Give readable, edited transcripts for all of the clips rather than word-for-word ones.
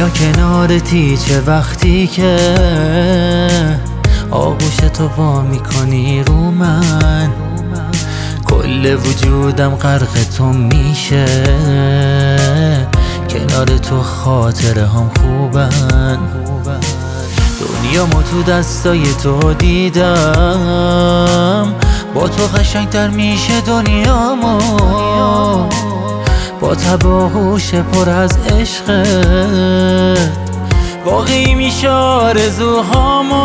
دنیا کنارتی چه وقتی که آغوش تو وا میکنی رو من، کل وجودم غرق تو میشه، کنار تو خاطره هم خوبن. دنیامو تو دستای تو دیدم، با تو قشنگتر میشه دنیامو، با تب و هوش پر از عشقت واقعی میشه آرزوهامو.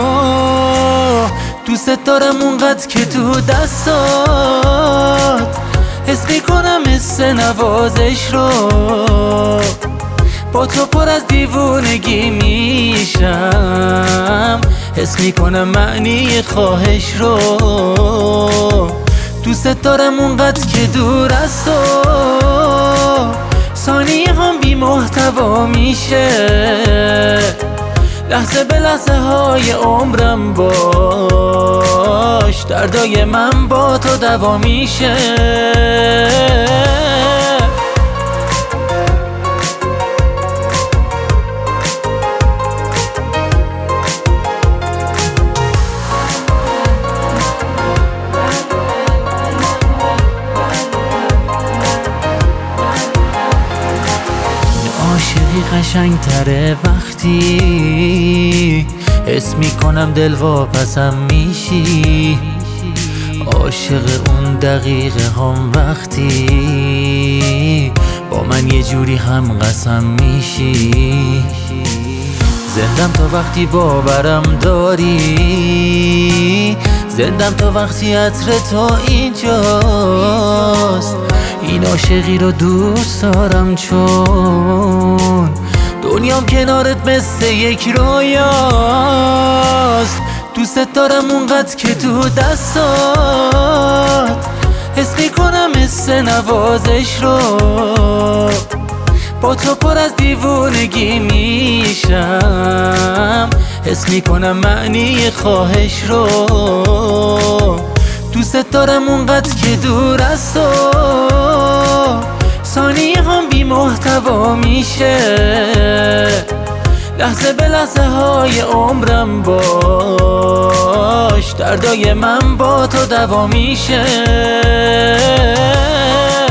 دوست دارم اونقدر که تو دستات حس میکنم حس نوازش رو، با تو پر از دیوونگی میشم، حس میکنم معنی خواهش رو. دوست دارم اونقدر که دور از تو ثانیه هم بی محتوا میشه، لحظه به لحظه های عمرم باش، دردای من با تو دوا میشه. عاشقی قشنگ تره وقتی حس میکنم دل واپسم میشی، عاشق اون دقیقه هم وقتی با من یه جوری هم قسم میشی. زندم تا وقتی باورم داری، زندم تا وقتی عطر تو اینجاست، این عاشقی رو دوست دارم چون دنیام کنارت مثل یک رویاست. دوست دارم اونقدر که تو دستات حس میکنم حس نوازش رو، با تو پر از دیوونگی میشم، حس میکنم معنی خواهش رو. دوست دارم اونقدر که دور از تو ثانیه هم بی محتوا میشه، لحظه به لحظه های عمرم باش، دردای من با تو دوا میشه.